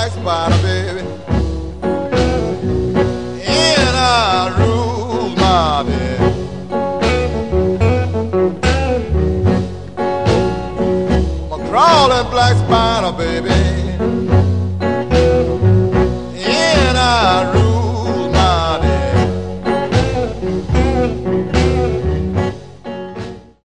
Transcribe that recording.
black spider, baby. And I rule my bed. I'm a crawling black spider, baby.